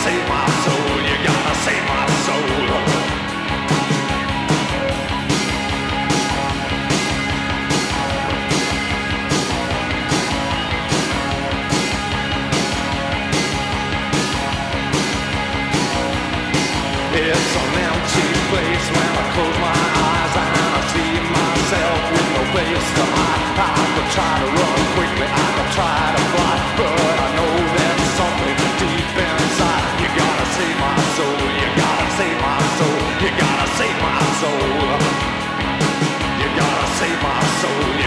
save my soul. You gotta save my soul. It's an empty place when I close my eyes and I see myself with no place to hide. I could try to run quickly, I could try to fly, but I know there's something deep inside. You gotta save my soul, you gotta save my soul, you gotta save my soul. You gotta save my soul.